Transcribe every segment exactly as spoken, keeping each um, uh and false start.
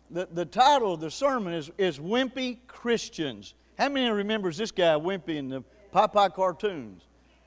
the, the title of the sermon is, is Wimpy Christians. How many remembers this guy, Wimpy, in the Popeye cartoons?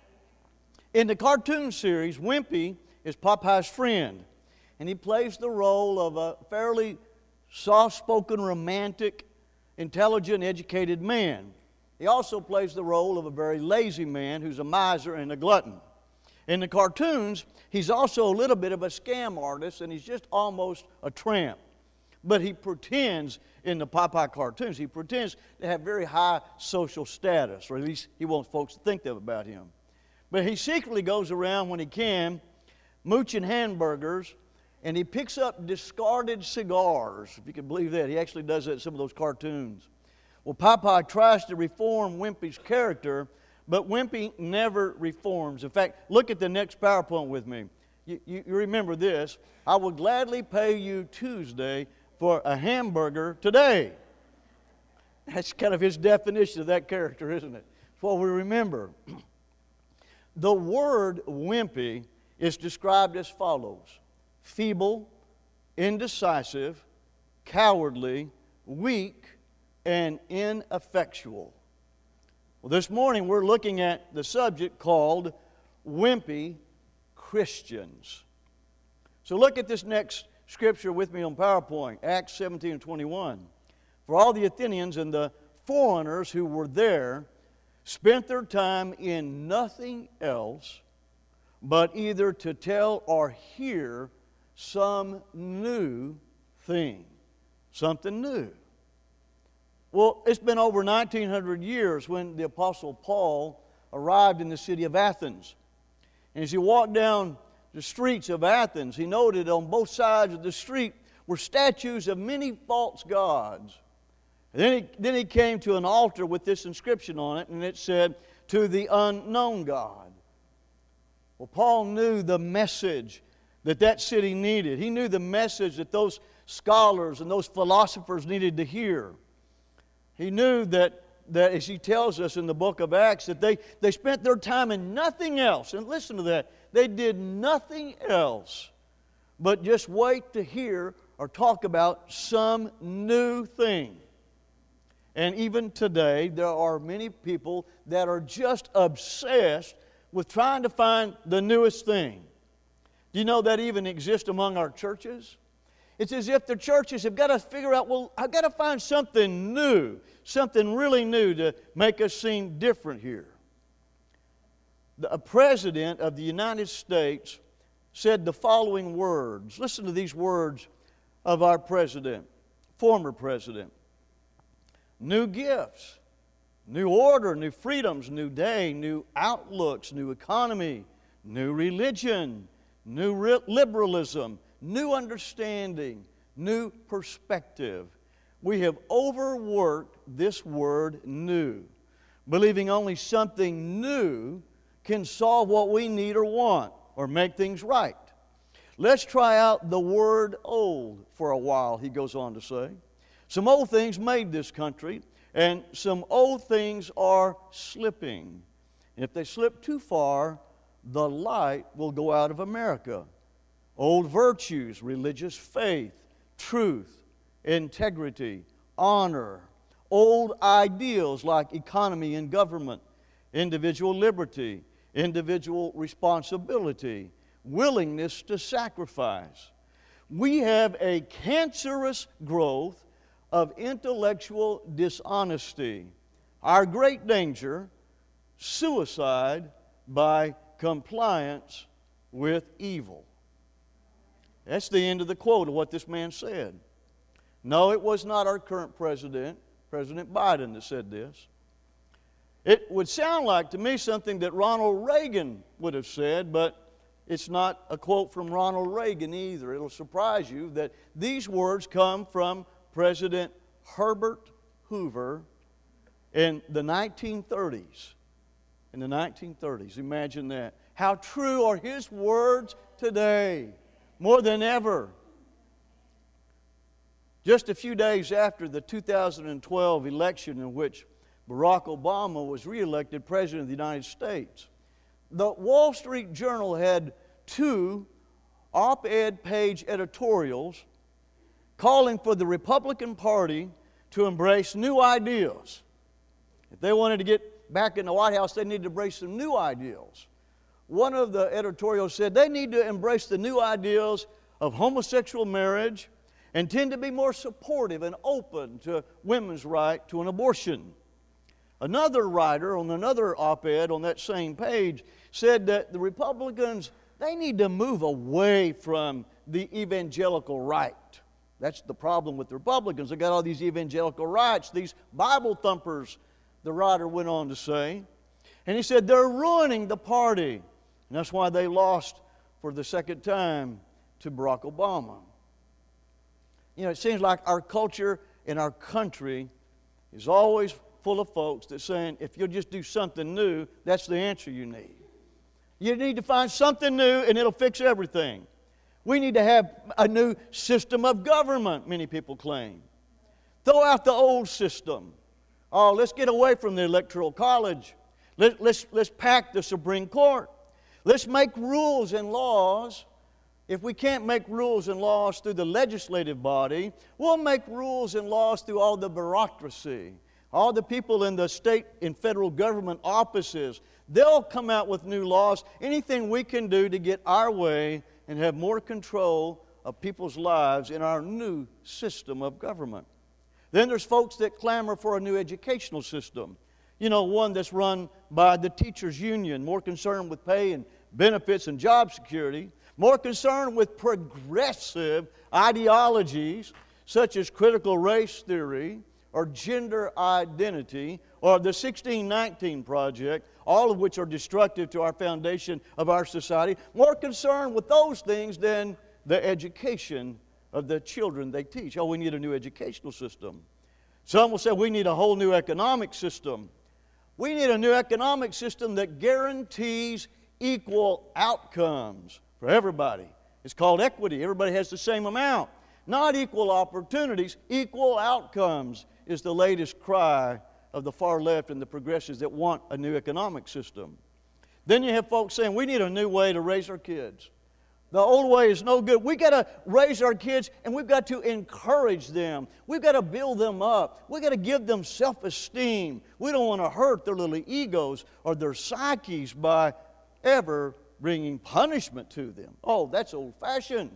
In the cartoon series, Wimpy is Popeye's friend, and he plays the role of a fairly soft-spoken, romantic, intelligent, educated man. He also plays the role of a very lazy man who's a miser and a glutton. In the cartoons, he's also a little bit of a scam artist, and he's just almost a tramp. But he pretends, in the Popeye cartoons, he pretends to have very high social status, or at least he wants folks to think that about him. But he secretly goes around when he can, mooching hamburgers, and he picks up discarded cigars, if you can believe that. He actually does that in some of those cartoons. Well, Popeye tries to reform Wimpy's character, but Wimpy never reforms. In fact, look at the next PowerPoint with me. You, you, you remember this. I will gladly pay you Tuesday for a hamburger today. That's kind of his definition of that character, isn't it? It's what we remember. The word wimpy is described as follows: feeble, indecisive, cowardly, weak, and ineffectual. Well, this morning we're looking at the subject called Wimpy Christians. So look at this next scripture with me on PowerPoint, Acts seventeen and twenty-one. For all the Athenians and the foreigners who were there spent their time in nothing else but either to tell or hear some new thing. Something new. Well, it's been over nineteen hundred years when the Apostle Paul arrived in the city of Athens. And as he walked down the streets of Athens, he noted on both sides of the street were statues of many false gods. And then he, then he came to an altar with this inscription on it, and it said, "To the unknown God." Well, Paul knew the message that that city needed. He knew the message that those scholars and those philosophers needed to hear. He knew that, that, as he tells us in the book of Acts, that they, they spent their time in nothing else. And listen to that. They did nothing else but just wait to hear or talk about some new thing. And even today, there are many people that are just obsessed with trying to find the newest thing. Do you know that even exists among our churches? It's as if the churches have got to figure out, well, I've got to find something new, something really new to make us seem different here. The, a president of the United States said the following words. Listen to these words of our president, former president. New gifts, new order, new freedoms, new day, new outlooks, new economy, new religion, new re- liberalism, new understanding, new perspective. We have overworked this word new, believing only something new can solve what we need or want or make things right. Let's try out the word old for a while, he goes on to say. Some old things made this country, and some old things are slipping. And if they slip too far, the light will go out of America. Old virtues, religious faith, truth, integrity, honor. Old ideals like economy and government, individual liberty, individual responsibility, willingness to sacrifice. We have a cancerous growth of intellectual dishonesty. Our great danger, suicide by compliance with evil. That's the end of the quote of what this man said. No, it was not our current president, President Biden, that said this. It would sound like to me something that Ronald Reagan would have said, but it's not a quote from Ronald Reagan either. It'll surprise you that these words come from President Herbert Hoover in the nineteen thirties. In the nineteen thirties, imagine that. How true are his words today, more than ever. Just a few days after the two thousand twelve election in which Barack Obama was reelected President of the United States, the Wall Street Journal had two op-ed page editorials calling for the Republican Party to embrace new ideals. If they wanted to get back in the White House, they needed to embrace some new ideals. One of the editorials said they need to embrace the new ideals of homosexual marriage and tend to be more supportive and open to women's right to an abortion. Another writer on another op-ed on that same page said that the Republicans, they need to move away from the evangelical right. That's the problem with the Republicans. They got all these evangelical rights, these Bible thumpers, the writer went on to say. And he said they're ruining the party. And that's why they lost for the second time to Barack Obama. You know, it seems like our culture and our country is always full of folks that saying, if you'll just do something new, that's the answer you need. You need to find something new and it'll fix everything. We need to have a new system of government, many people claim. Throw out the old system. Oh, let's get away from the Electoral College. Let, let's, let's pack the Supreme Court. Let's make rules and laws. If we can't make rules and laws through the legislative body, we'll make rules and laws through all the bureaucracy. All the people in the state and federal government offices, they'll come out with new laws. Anything we can do to get our way and have more control of people's lives in our new system of government. Then there's folks that clamor for a new educational system. You know, one that's run by the teachers' union, more concerned with pay and benefits and job security, more concerned with progressive ideologies such as critical race theory or gender identity or the sixteen nineteen Project, all of which are destructive to our foundation of our society, more concerned with those things than the education of the children they teach. Oh, we need a new educational system. Some will say we need a whole new economic system. We need a new economic system that guarantees equal outcomes for everybody. It's called equity. Everybody has the same amount. Not equal opportunities, equal outcomes is the latest cry of the far left and the progressives that want a new economic system. Then you have folks saying we need a new way to raise our kids. The old way is no good. We've got to raise our kids and we've got to encourage them. We've got to build them up. We've got to give them self-esteem. We don't want to hurt their little egos or their psyches by ever bringing punishment to them. Oh, that's old-fashioned.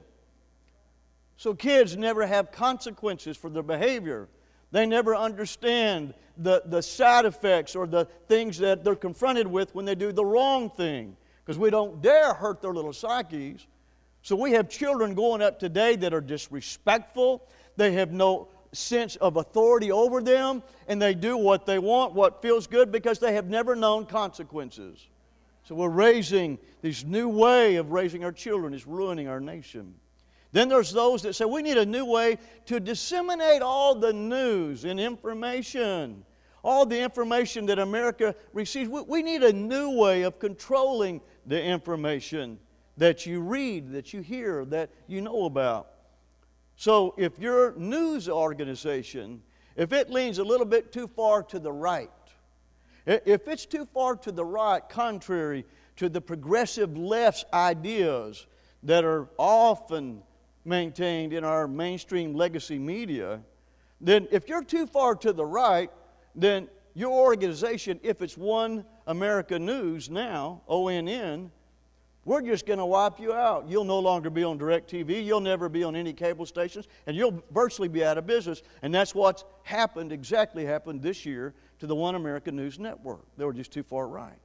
So kids never have consequences for their behavior. They never understand the, the side effects or the things that they're confronted with when they do the wrong thing, because we don't dare hurt their little psyches. So we have children growing up today that are disrespectful. They have no sense of authority over them, and they do what they want, what feels good, because they have never known consequences. So we're raising this new way of raising our children. It's ruining our nation. Then there's those that say we need a new way to disseminate all the news and information, all the information that America receives. We, we need a new way of controlling the information that you read, that you hear, that you know about. So if your news organization, if it leans a little bit too far to the right, if it's too far to the right, contrary to the progressive left's ideas that are often maintained in our mainstream legacy media, then if you're too far to the right, then your organization, if it's One America News now, O N N, we're just going to wipe you out. You'll no longer be on DirecTV. You'll never be on any cable stations, and you'll virtually be out of business. And that's what's happened, exactly happened this year to the One America News Network. They were just too far right.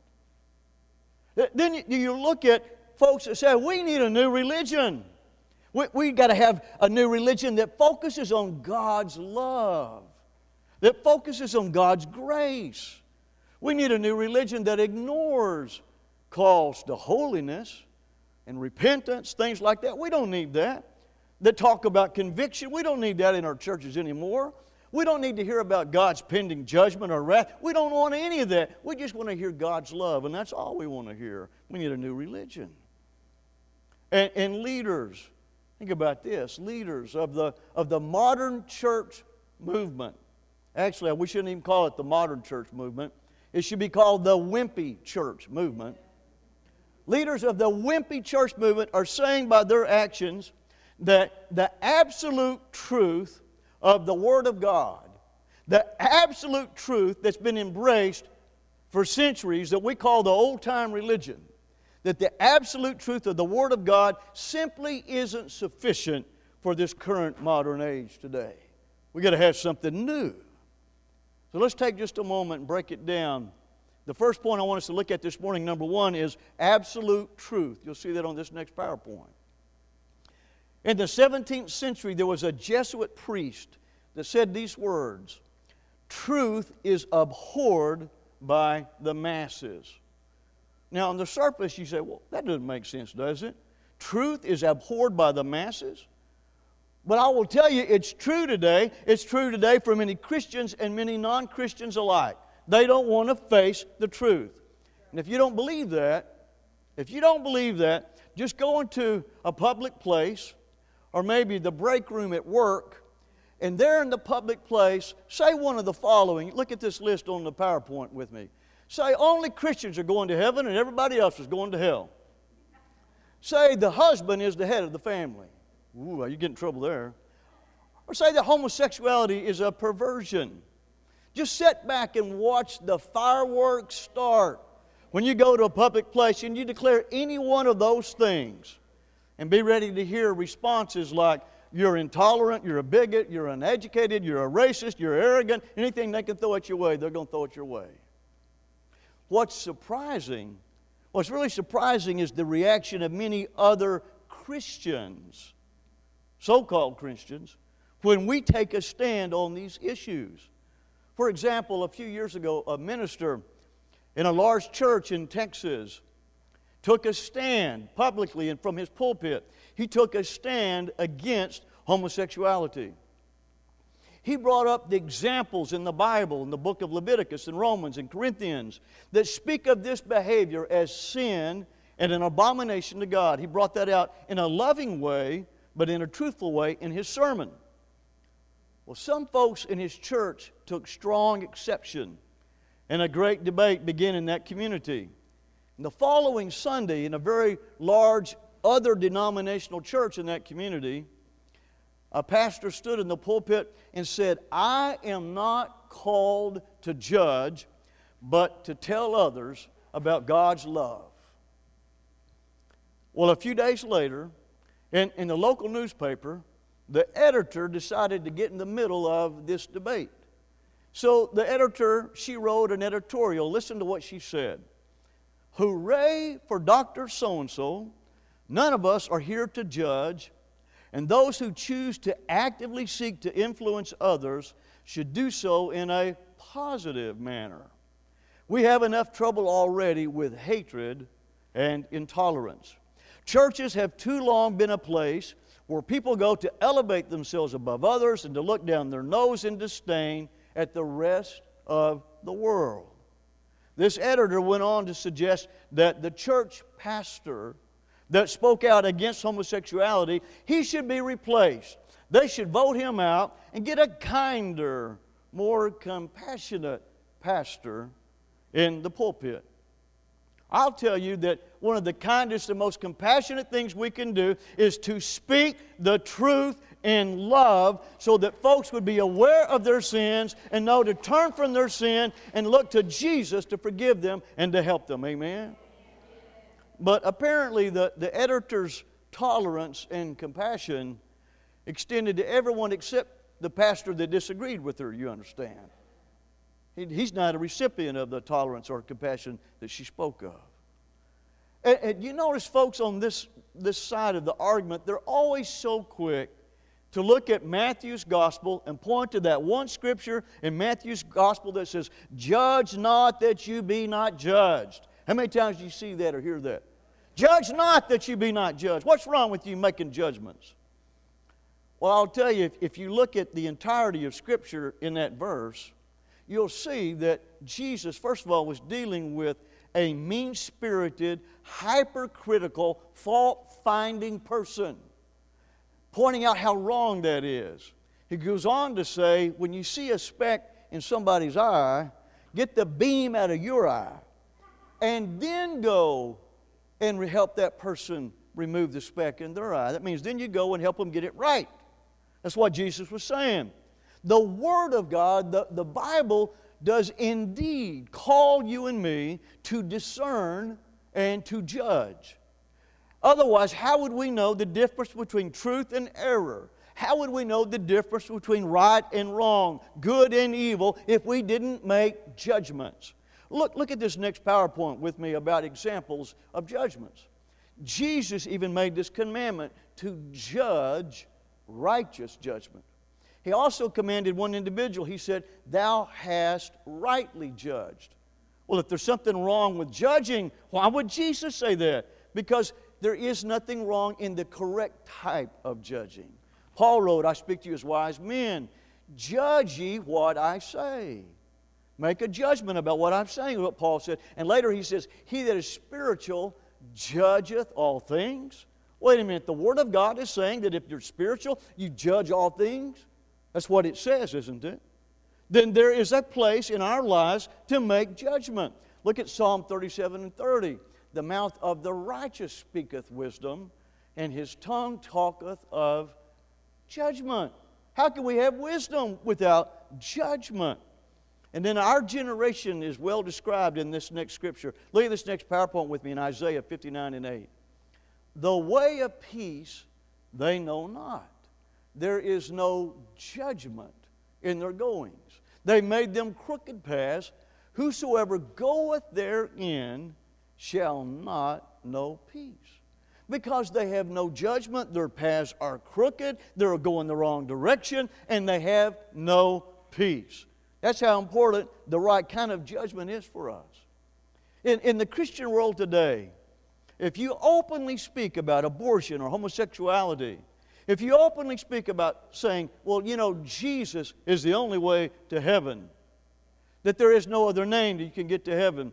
Then you look at folks that say, we need a new religion. We, we got to have a new religion that focuses on God's love, that focuses on God's grace. We need a new religion that ignores calls to holiness and repentance, things like that. We don't need that. That talk about conviction, we don't need that in our churches anymore. We don't need to hear about God's pending judgment or wrath. We don't want any of that. We just want to hear God's love, and that's all we want to hear. We need a new religion. And, and leaders, think about this, leaders of the, of the modern church movement. Actually, we shouldn't even call it the modern church movement. It should be called the wimpy church movement. Leaders of the wimpy church movement are saying by their actions that the absolute truth of the Word of God, the absolute truth that's been embraced for centuries that we call the old-time religion, that the absolute truth of the Word of God simply isn't sufficient for this current modern age today. We've got to have something new. So let's take just a moment and break it down. The first point I want us to look at this morning, number one, is absolute truth. You'll see that on this next PowerPoint. In the seventeenth century, there was a Jesuit priest that said these words, "Truth is abhorred by the masses." Now, on the surface, you say, well, that doesn't make sense, does it? Truth is abhorred by the masses? But I will tell you, it's true today. It's true today for many Christians and many non-Christians alike. They don't want to face the truth. And if you don't believe that, if you don't believe that, just go into a public place or maybe the break room at work, and there in the public place, say one of the following. Look at this list on the PowerPoint with me. Say only Christians are going to heaven and everybody else is going to hell. Say the husband is the head of the family. Ooh, you get in trouble there. Or say that homosexuality is a perversion. Just sit back and watch the fireworks start when you go to a public place and you declare any one of those things, and be ready to hear responses like, you're intolerant, you're a bigot, you're uneducated, you're a racist, you're arrogant. Anything they can throw at your way, they're going to throw it your way. What's surprising, what's really surprising is the reaction of many other Christians, so-called Christians, when we take a stand on these issues. For example, a few years ago, a minister in a large church in Texas took a stand publicly and from his pulpit. He took a stand against homosexuality. He brought up the examples in the Bible, in the book of Leviticus and Romans and Corinthians, that speak of this behavior as sin and an abomination to God. He brought that out in a loving way, but in a truthful way in his sermon. Well, some folks in his church took strong exception, and a great debate began in that community. And the following Sunday, in a very large other denominational church in that community, a pastor stood in the pulpit and said, "I am not called to judge, but to tell others about God's love." Well, a few days later, in, in the local newspaper, the editor decided to get in the middle of this debate. So the editor, she wrote an editorial. Listen to what she said. "Hooray for Doctor So-and-so. None of us are here to judge, and those who choose to actively seek to influence others should do so in a positive manner. We have enough trouble already with hatred and intolerance. Churches have too long been a place where people go to elevate themselves above others and to look down their nose in disdain at the rest of the world." This editor went on to suggest that the church pastor that spoke out against homosexuality, he should be replaced. They should vote him out and get a kinder, more compassionate pastor in the pulpit. I'll tell you that one of the kindest and most compassionate things we can do is to speak the truth in love so that folks would be aware of their sins and know to turn from their sin and look to Jesus to forgive them and to help them. Amen? But apparently the, the editor's tolerance and compassion extended to everyone except the pastor that disagreed with her, you understand. He, he's not a recipient of the tolerance or compassion that she spoke of. And, and you notice, folks, on this, this side of the argument, they're always so quick to look at Matthew's gospel and point to that one scripture in Matthew's gospel that says, "Judge not that you be not judged." How many times do you see that or hear that? Judge not that you be not judged. What's wrong with you making judgments? Well, I'll tell you, if, if you look at the entirety of Scripture in that verse, you'll see that Jesus, first of all, was dealing with a mean-spirited, hypercritical, fault-finding person, pointing out how wrong that is. He goes on to say, when you see a speck in somebody's eye, get the beam out of your eye, and then go and help that person remove the speck in their eye. That means then you go and help them get it right. That's what Jesus was saying. The Word of God, the, the Bible, does indeed call you and me to discern and to judge. Otherwise, how would we know the difference between truth and error? How would we know the difference between right and wrong, good and evil, if we didn't make judgments? Look, look at this next PowerPoint with me about examples of judgments. Jesus even made this commandment to judge righteous judgment. He also commanded one individual, he said, "Thou hast rightly judged." Well, if there's something wrong with judging, why would Jesus say that? Because there is nothing wrong in the correct type of judging. Paul wrote, "I speak to you as wise men. Judge ye what I say." Make a judgment about what I'm saying, is what Paul said. And later he says, "He that is spiritual judgeth all things." Wait a minute, the Word of God is saying that if you're spiritual, you judge all things? That's what it says, isn't it? Then there is a place in our lives to make judgment. Look at Psalm thirty-seven and thirty. "The mouth of the righteous speaketh wisdom, and his tongue talketh of judgment." How can we have wisdom without judgment? And then our generation is well described in this next scripture. Look at this next PowerPoint with me in Isaiah fifty-nine and eight. "The way of peace they know not. There is no judgment in their goings. They made them crooked paths. Whosoever goeth therein shall not know peace." Because they have no judgment, their paths are crooked, they're going the wrong direction, and they have no peace. That's how important the right kind of judgment is for us. In, in the Christian world today, if you openly speak about abortion or homosexuality, if you openly speak about saying, well, you know, Jesus is the only way to heaven, that there is no other name that you can get to heaven,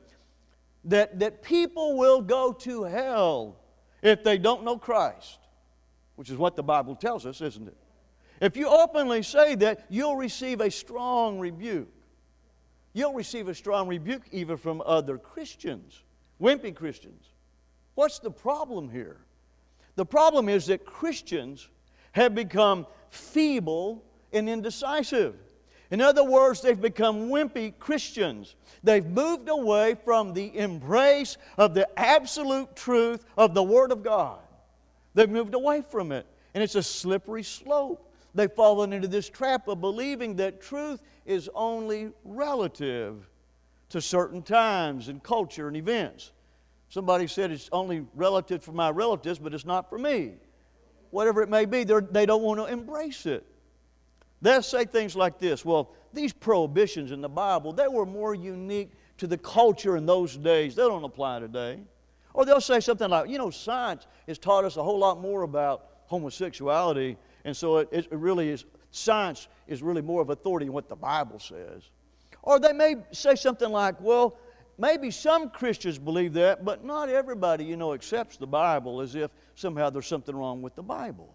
that, that people will go to hell if they don't know Christ, which is what the Bible tells us, isn't it? If you openly say that, you'll receive a strong rebuke. You'll receive a strong rebuke even from other Christians, wimpy Christians. What's the problem here? The problem is that Christians have become feeble and indecisive. In other words, they've become wimpy Christians. They've moved away from the embrace of the absolute truth of the Word of God. They've moved away from it, and it's a slippery slope. They've fallen into this trap of believing that truth is only relative to certain times and culture and events. Somebody said it's only relative for my relatives, but it's not for me. Whatever it may be, they don't want to embrace it. They'll say things like this, well, these prohibitions in the Bible, they were more unique to the culture in those days. They don't apply today. Or they'll say something like, you know, science has taught us a whole lot more about homosexuality, and so it, it really is, science is really more of authority than what the Bible says. Or they may say something like, well, maybe some Christians believe that, but not everybody, you know, accepts the Bible, as if somehow there's something wrong with the Bible.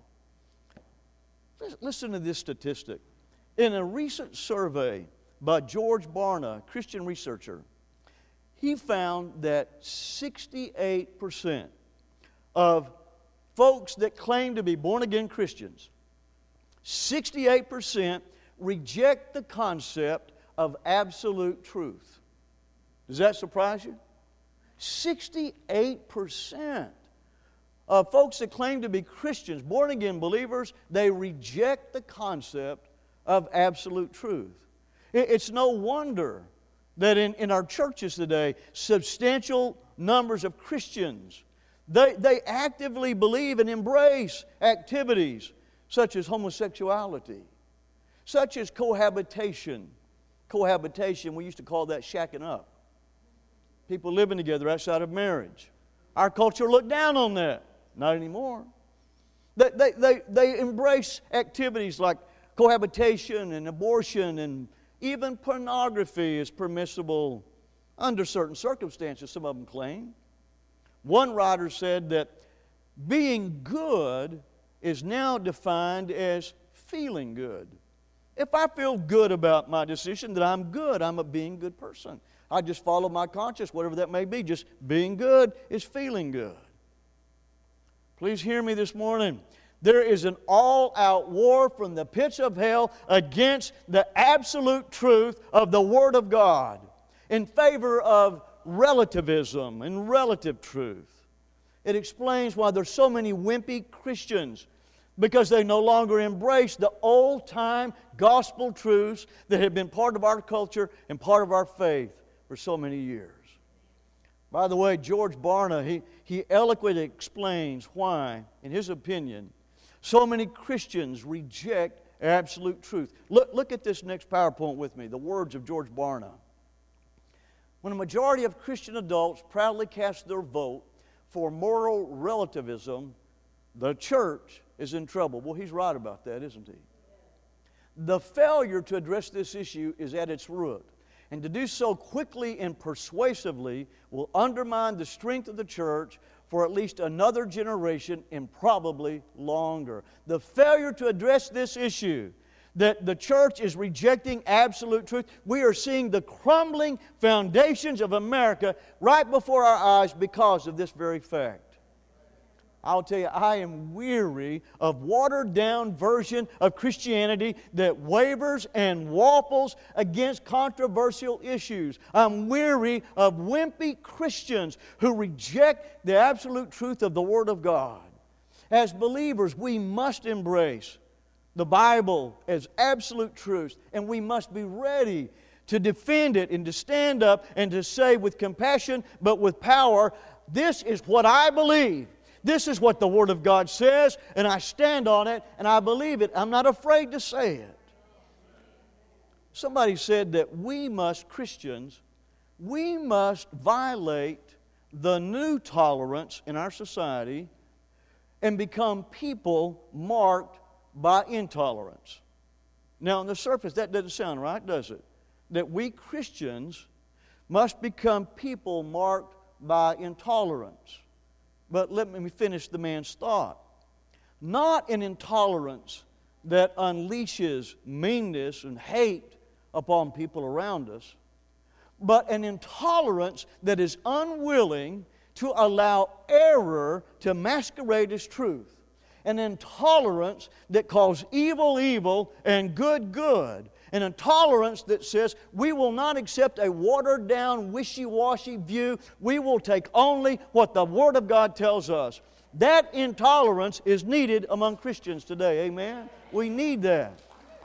Listen to this statistic. In a recent survey by George Barna, a Christian researcher, he found that sixty-eight percent of folks that claim to be born-again Christians, sixty-eight percent reject the concept of absolute truth. Does that surprise you? sixty-eight percent of folks that claim to be Christians, born-again believers, they reject the concept of absolute truth. It's no wonder that in, in our churches today, substantial numbers of Christians, they, they actively believe and embrace activities such as homosexuality, such as cohabitation. Cohabitation, we used to call that shacking up. People living together outside of marriage. Our culture looked down on that. Not anymore. They, they, they, they embrace activities like cohabitation and abortion, and even pornography is permissible under certain circumstances, some of them claim. One writer said that being good is now defined as feeling good. If I feel good about my decision, that I'm good, I'm a being good person. I just follow my conscience, whatever that may be. Just being good is feeling good. Please hear me this morning. There is an all-out war from the pits of hell against the absolute truth of the Word of God in favor of relativism and relative truth. It explains why there's so many wimpy Christians, because they no longer embrace the old-time gospel truths that have been part of our culture and part of our faith for so many years. By the way, George Barna, he, he eloquently explains why, in his opinion, so many Christians reject absolute truth. Look, look at this next PowerPoint with me, the words of George Barna. When a majority of Christian adults proudly cast their vote for moral relativism, the church is in trouble. Well, he's right about that, isn't he? The failure to address this issue is at its root, and to do so quickly and persuasively will undermine the strength of the church for at least another generation and probably longer. The failure to address this issue, that the church is rejecting absolute truth, we are seeing the crumbling foundations of America right before our eyes because of this very fact. I'll tell you, I am weary of watered-down version of Christianity that wavers and waffles against controversial issues. I'm weary of wimpy Christians who reject the absolute truth of the Word of God. As believers, we must embrace the Bible as absolute truth, and we must be ready to defend it and to stand up and to say with compassion but with power, this is what I believe. This is what the Word of God says, and I stand on it, and I believe it. I'm not afraid to say it. Somebody said that we must, Christians, we must violate the new tolerance in our society and become people marked by intolerance. Now, on the surface, that doesn't sound right, does it? That we Christians must become people marked by intolerance. But let me finish the man's thought. Not an intolerance that unleashes meanness and hate upon people around us, but an intolerance that is unwilling to allow error to masquerade as truth. An intolerance that calls evil evil and good good. An intolerance that says we will not accept a watered-down, wishy-washy view. We will take only what the Word of God tells us. That intolerance is needed among Christians today. Amen? We need that.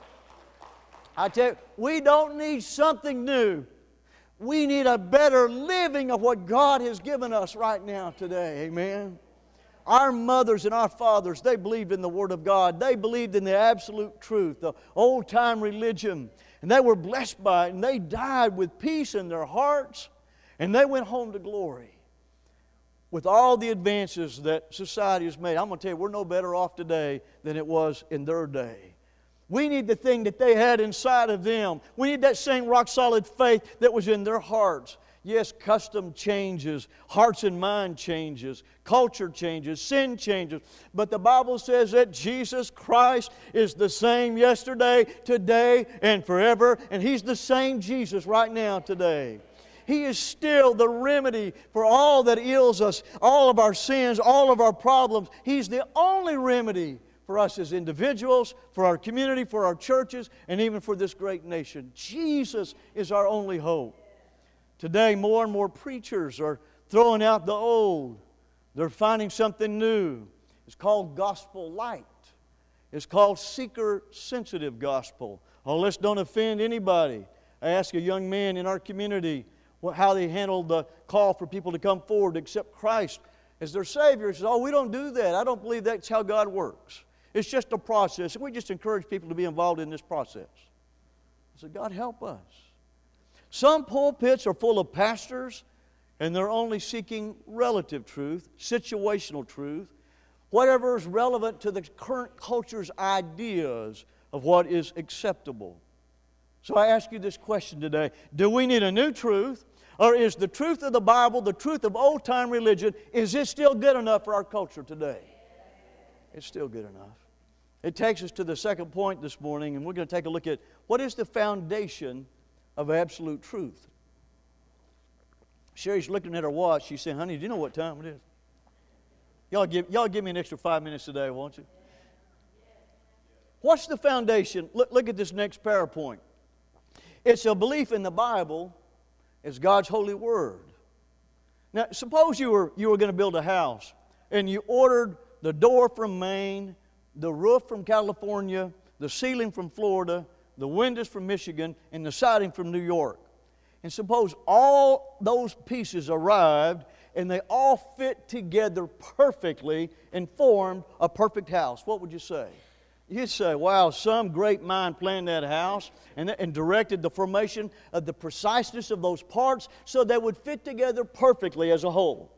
I tell you, we don't need something new. We need a better living of what God has given us right now today. Amen? Our mothers and our fathers, they believed in the Word of God. They believed in the absolute truth, the old-time religion. And they were blessed by it. And they died with peace in their hearts. And they went home to glory. With all the advances that society has made, I'm going to tell you, we're no better off today than it was in their day. We need the thing that they had inside of them. We need that same rock-solid faith that was in their hearts. Yes, custom changes, hearts and mind changes, culture changes, sin changes. But the Bible says that Jesus Christ is the same yesterday, today, and forever. And He's the same Jesus right now today. He is still the remedy for all that ails us, all of our sins, all of our problems. He's the only remedy for us as individuals, for our community, for our churches, and even for this great nation. Jesus is our only hope. Today, more and more preachers are throwing out the old. They're finding something new. It's called gospel light. It's called seeker-sensitive gospel. Oh, let's don't offend anybody. I asked a young man in our community how they handled the call for people to come forward to accept Christ as their Savior. He says, oh, we don't do that. I don't believe that's how God works. It's just a process, and we just encourage people to be involved in this process. I said, God help us. Some pulpits are full of pastors, and they're only seeking relative truth, situational truth, whatever is relevant to the current culture's ideas of what is acceptable. So I ask you this question today. Do we need a new truth, or is the truth of the Bible, the truth of old-time religion, is it still good enough for our culture today? It's still good enough. It takes us to the second point this morning, and we're going to take a look at what is the foundation of absolute truth. Sherry's looking at her watch. She's saying, honey, do you know what time it is? Y'all give, y'all give me an extra five minutes today, won't you? What's the foundation? Look, look at this next PowerPoint. It's a belief in the Bible as God's holy word. Now, suppose you were, you were going to build a house, and you ordered the door from Maine, the roof from California, the ceiling from Florida, the windows from Michigan, and the siding from New York. And suppose all those pieces arrived, and they all fit together perfectly and formed a perfect house. What would you say? You'd say, wow, some great mind planned that house and, and directed the formation of the preciseness of those parts so they would fit together perfectly as a whole.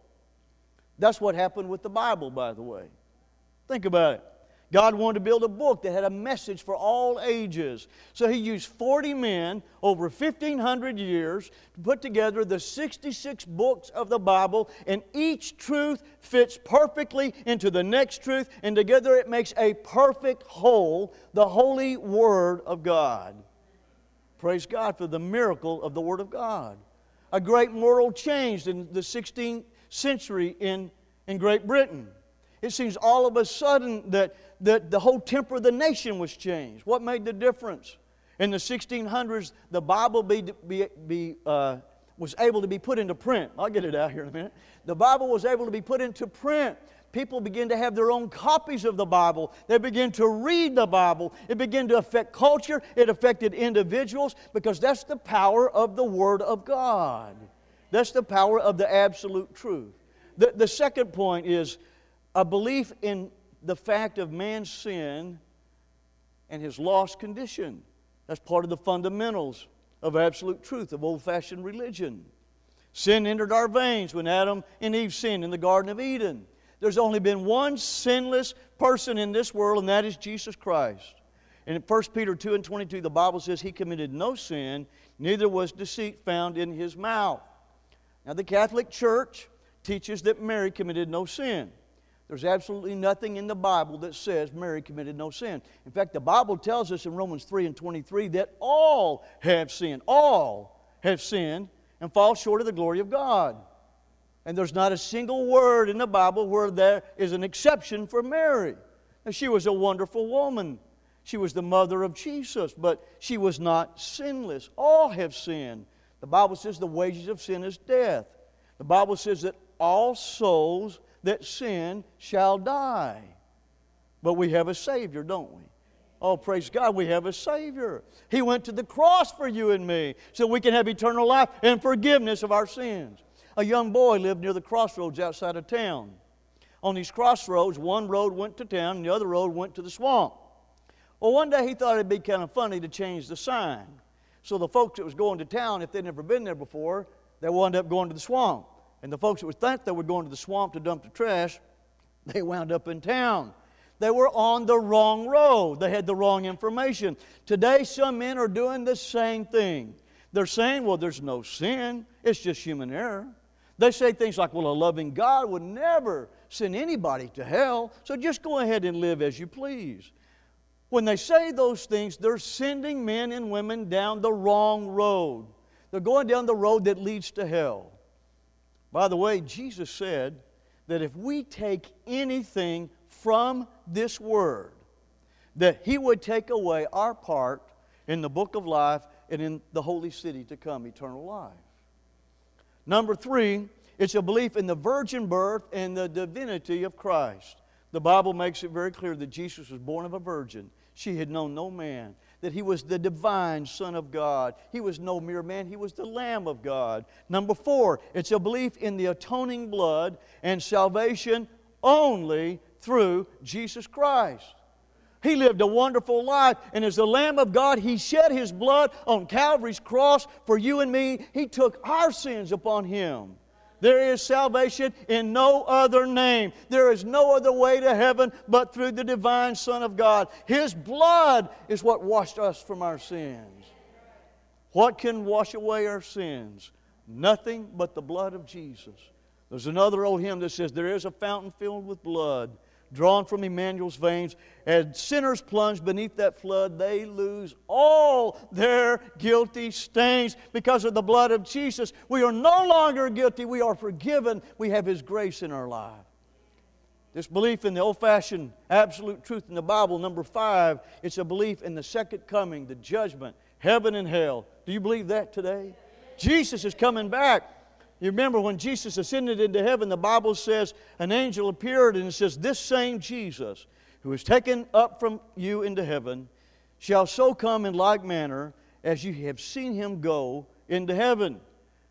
That's what happened with the Bible, by the way. Think about it. God wanted to build a book that had a message for all ages. So He used forty men over fifteen hundred years to put together the sixty-six books of the Bible, and each truth fits perfectly into the next truth, and together it makes a perfect whole, the holy Word of God. Praise God for the miracle of the Word of God. A great moral change in the sixteenth century in, in Great Britain. It seems all of a sudden that, that the whole temper of the nation was changed. What made the difference? In the sixteen hundreds, the Bible be, be, be, uh, was able to be put into print. I'll get it out here in a minute. The Bible was able to be put into print. People began to have their own copies of the Bible. They began to read the Bible. It began to affect culture. It affected individuals because that's the power of the Word of God. That's the power of the absolute truth. The, the second point is a belief in the fact of man's sin and his lost condition. That's part of the fundamentals of absolute truth, of old-fashioned religion. Sin entered our veins when Adam and Eve sinned in the Garden of Eden. There's only been one sinless person in this world, and that is Jesus Christ. And in First Peter two and twenty-two, the Bible says He committed no sin, neither was deceit found in His mouth. Now, the Catholic Church teaches that Mary committed no sin. There's absolutely nothing in the Bible that says Mary committed no sin. In fact, the Bible tells us in Romans three and twenty-three that all have sinned. All have sinned and fall short of the glory of God. And there's not a single word in the Bible where there is an exception for Mary. Now, she was a wonderful woman. She was the mother of Jesus, but she was not sinless. All have sinned. The Bible says the wages of sin is death. The Bible says that all souls that sin shall die. But we have a Savior, don't we? Oh, praise God, we have a Savior. He went to the cross for you and me so we can have eternal life and forgiveness of our sins. A young boy lived near the crossroads outside of town. On these crossroads, one road went to town and the other road went to the swamp. Well, one day he thought it'd be kind of funny to change the sign. So the folks that was going to town, if they'd never been there before, they wound up going to the swamp. And the folks that would think they were going to the swamp to dump the trash, they wound up in town. They were on the wrong road. They had the wrong information. Today, some men are doing the same thing. They're saying, well, there's no sin. It's just human error. They say things like, well, a loving God would never send anybody to hell, so just go ahead and live as you please. When they say those things, they're sending men and women down the wrong road. They're going down the road that leads to hell. By the way, Jesus said that if we take anything from this Word, that He would take away our part in the book of life and in the holy city to come, eternal life. Number three, it's a belief in the virgin birth and the divinity of Christ. The Bible makes it very clear that Jesus was born of a virgin. She had known no man. That He was the divine Son of God. He was no mere man. He was the Lamb of God. Number four, it's a belief in the atoning blood and salvation only through Jesus Christ. He lived a wonderful life, and as the Lamb of God, He shed His blood on Calvary's cross for you and me. He took our sins upon Him. There is salvation in no other name. There is no other way to heaven but through the divine Son of God. His blood is what washed us from our sins. What can wash away our sins? Nothing but the blood of Jesus. There's another old hymn that says, there is a fountain filled with blood, drawn from Emmanuel's veins. As sinners plunge beneath that flood, they lose all their guilty stains. Because of the blood of Jesus, we are no longer guilty. We are forgiven. We have His grace in our life. This belief in the old-fashioned absolute truth in the Bible. Number five, it's a belief in the second coming, the judgment, heaven and hell. Do you believe that today? Jesus is coming back. You remember when Jesus ascended into heaven, the Bible says an angel appeared and it says, this same Jesus who is taken up from you into heaven shall so come in like manner as you have seen Him go into heaven.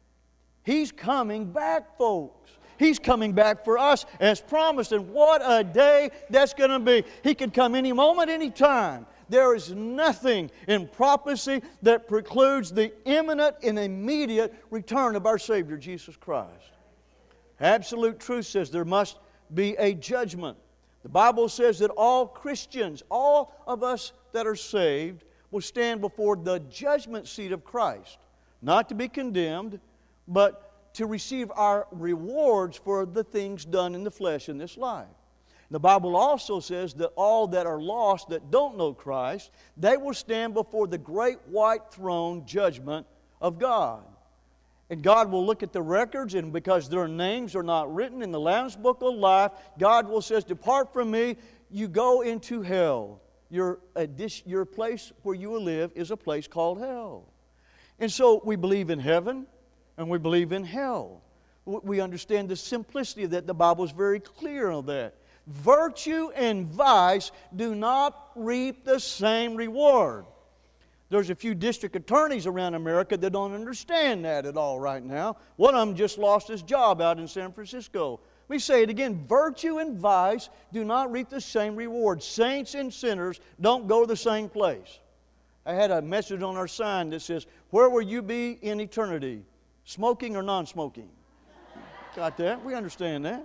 He's coming back, folks. He's coming back for us as promised. And what a day that's going to be. He could come any moment, any time. There is nothing in prophecy that precludes the imminent and immediate return of our Savior, Jesus Christ. Absolute truth says there must be a judgment. The Bible says that all Christians, all of us that are saved, will stand before the judgment seat of Christ. Not to be condemned, but to receive our rewards for the things done in the flesh in this life. The Bible also says that all that are lost that don't know Christ, they will stand before the great white throne judgment of God. And God will look at the records, and because their names are not written in the Lamb's Book of Life, God will say, depart from me, you go into hell. Your, your place where you will live is a place called hell. And so we believe in heaven, and we believe in hell. We understand the simplicity of that. The Bible is very clear on that. Virtue and vice do not reap the same reward. There's a few district attorneys around America that don't understand that at all right now. One of them just lost his job out in San Francisco. Let me say it again. Virtue and vice do not reap the same reward. Saints and sinners don't go to the same place. I had a message on our sign that says, where will you be in eternity? Smoking or non-smoking? Got that? We understand that.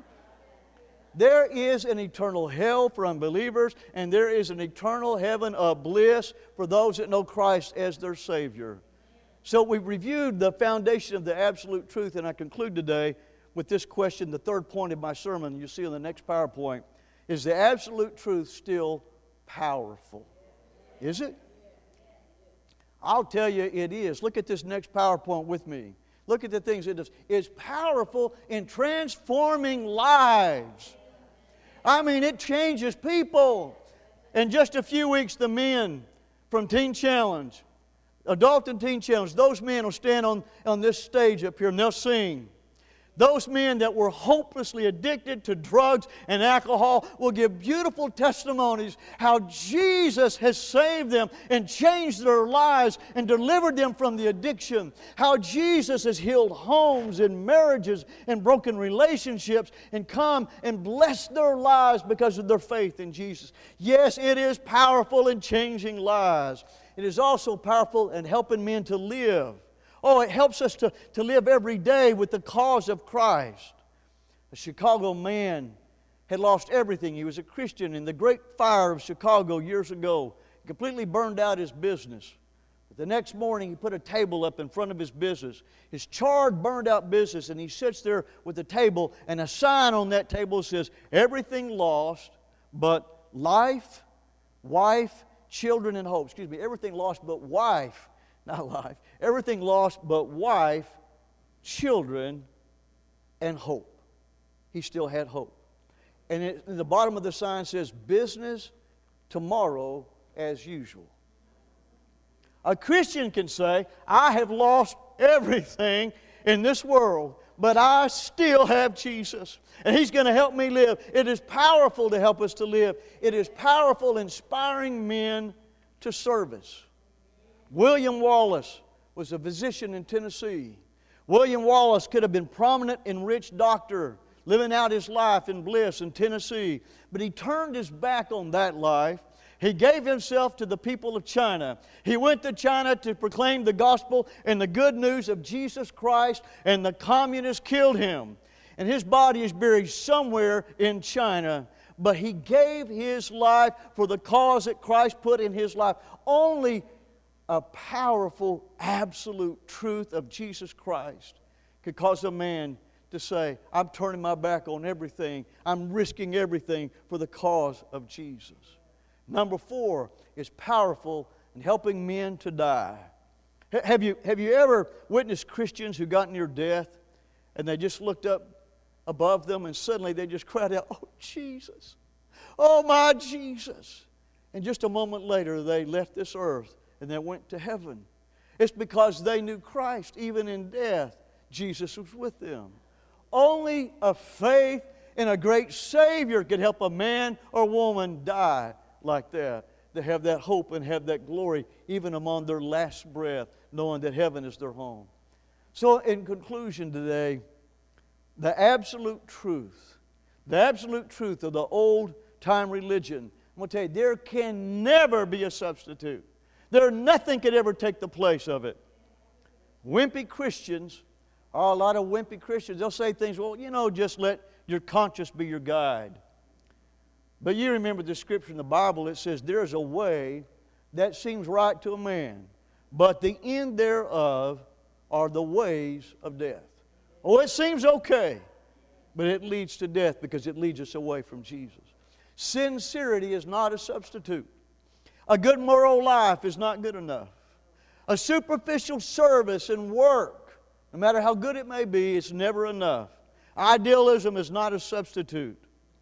There is an eternal hell for unbelievers, and there is an eternal heaven of bliss for those that know Christ as their Savior. So we've reviewed the foundation of the absolute truth, and I conclude today with this question, the third point of my sermon, you see on the next PowerPoint. Is the absolute truth still powerful? Is it? I'll tell you it is. Look at this next PowerPoint with me. Look at the things it does. It's powerful in transforming lives. I mean, it changes people. In just a few weeks, the men from Teen Challenge, Adult and Teen Challenge, those men will stand on, on this stage up here and they'll sing. Those men that were hopelessly addicted to drugs and alcohol will give beautiful testimonies how Jesus has saved them and changed their lives and delivered them from the addiction. How Jesus has healed homes and marriages and broken relationships and come and blessed their lives because of their faith in Jesus. Yes, it is powerful in changing lives. It is also powerful in helping men to live. Oh, it helps us to, to live every day with the cause of Christ. A Chicago man had lost everything. He was a Christian in the great fire of Chicago years ago. He completely burned out his business. But the next morning, he put a table up in front of his business, his charred, burned out business, and he sits there with the table, and a sign on that table says, everything lost but life, wife, children, and hope. Excuse me, everything lost but wife. Not life. Everything lost but wife, children, and hope. He still had hope. And it, in the bottom of the sign says, business tomorrow as usual. A Christian can say, I have lost everything in this world, but I still have Jesus. And He's going to help me live. It is powerful to help us to live. It is powerful, inspiring men to service. William Wallace was a physician in Tennessee. William Wallace could have been prominent and rich doctor, living out his life in bliss in Tennessee. But he turned his back on that life. He gave himself to the people of China. He went to China to proclaim the gospel and the good news of Jesus Christ, and the communists killed him. And his body is buried somewhere in China. But he gave his life for the cause that Christ put in his life. Only a powerful, absolute truth of Jesus Christ could cause a man to say, I'm turning my back on everything. I'm risking everything for the cause of Jesus. Number four is powerful in helping men to die. Have you, have you ever witnessed Christians who got near death and they just looked up above them, and suddenly they just cried out, "Oh, Jesus! Oh, my Jesus!" And just a moment later, they left this earth and they went to heaven. It's because they knew Christ. Even in death, Jesus was with them. Only a faith in a great Savior could help a man or woman die like that, to have that hope and have that glory even among their last breath, knowing that heaven is their home. So in conclusion today, the absolute truth, the absolute truth of the old-time religion, I'm going to tell you, there can never be a substitute. There, nothing could ever take the place of it. Wimpy Christians, are a lot of wimpy Christians, they'll say things, well, you know, just let your conscience be your guide. But you remember the scripture in the Bible, it says, there is a way that seems right to a man, but the end thereof are the ways of death. Oh, it seems okay, but it leads to death because it leads us away from Jesus. Sincerity is not a substitute. A good moral life is not good enough. A superficial service and work, no matter how good it may be, it's never enough. Idealism is not a substitute.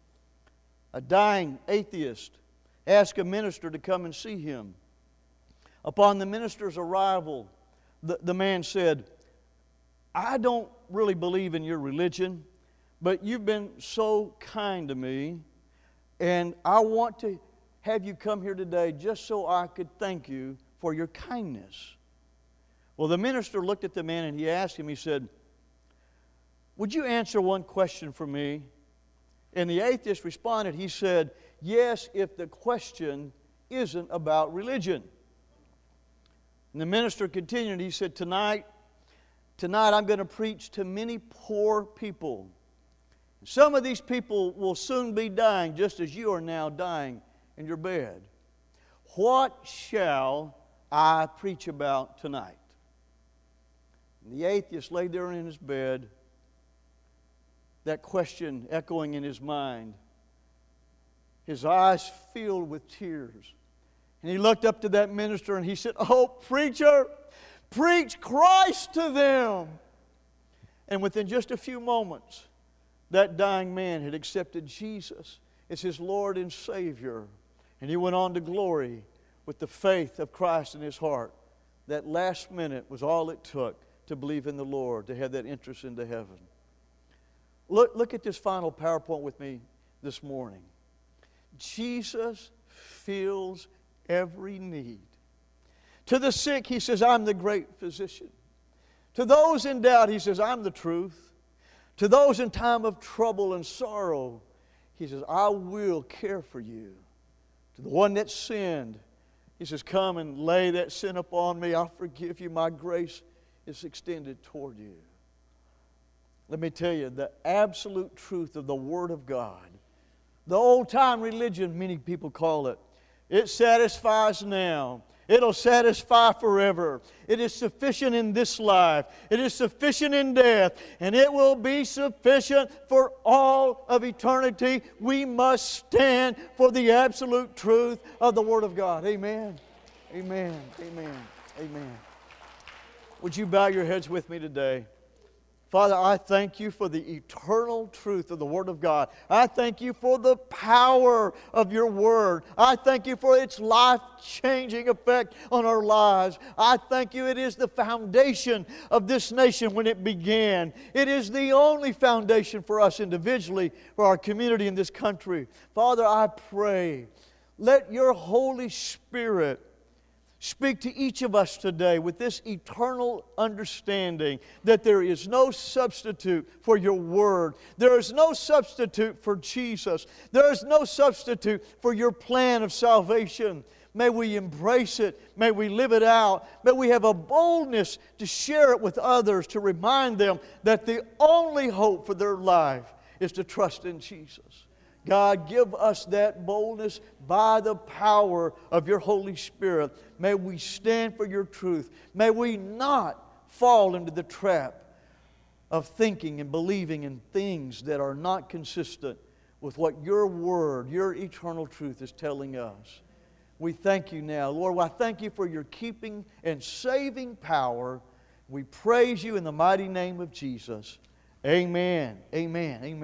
A dying atheist asked a minister to come and see him. Upon the minister's arrival, the, the man said, "I don't really believe in your religion, but you've been so kind to me, and I want to have you come here today just so I could thank you for your kindness." Well, the minister looked at the man and he asked him, he said, "Would you answer one question for me?" And the atheist responded, he said, "Yes, if the question isn't about religion." And the minister continued, he said, Tonight, tonight I'm going to preach to many poor people. Some of these people will soon be dying just as you are now dying in your bed. What shall I preach about tonight? And the atheist lay there in his bed, that question echoing in his mind, his eyes filled with tears. And he looked up to that minister and he said, "Oh, preacher, preach Christ to them." And within just a few moments, that dying man had accepted Jesus as his Lord and Savior. And he went on to glory with the faith of Christ in his heart. That last minute was all it took to believe in the Lord, to have that entrance into heaven. Look, look at this final PowerPoint with me this morning. Jesus fills every need. To the sick, He says, "I'm the great physician." To those in doubt, He says, "I'm the truth." To those in time of trouble and sorrow, He says, "I will care for you." To the one that sinned, He says, "Come and lay that sin upon me. I'll forgive you. My grace is extended toward you." Let me tell you, the absolute truth of the Word of God, the old-time religion, many people call it, it satisfies now. It'll satisfy forever. It is sufficient in this life. It is sufficient in death. And it will be sufficient for all of eternity. We must stand for the absolute truth of the Word of God. Amen. Amen. Amen. Amen. Would you bow your heads with me today? Father, I thank You for the eternal truth of the Word of God. I thank You for the power of Your Word. I thank You for its life-changing effect on our lives. I thank You it is the foundation of this nation when it began. It is the only foundation for us individually, for our community in this country. Father, I pray, let Your Holy Spirit speak to each of us today with this eternal understanding that there is no substitute for Your Word. There is no substitute for Jesus. There is no substitute for Your plan of salvation. May we embrace it. May we live it out. May we have a boldness to share it with others, to remind them that the only hope for their life is to trust in Jesus. God, give us that boldness by the power of Your Holy Spirit. May we stand for Your truth. May we not fall into the trap of thinking and believing in things that are not consistent with what Your Word, Your eternal truth is telling us. We thank You now. Lord, I thank You for Your keeping and saving power. We praise You in the mighty name of Jesus. Amen. Amen. Amen.